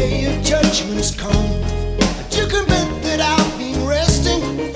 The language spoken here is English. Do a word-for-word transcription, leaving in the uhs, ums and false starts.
day your judgment's come. But you can bet that I've been resting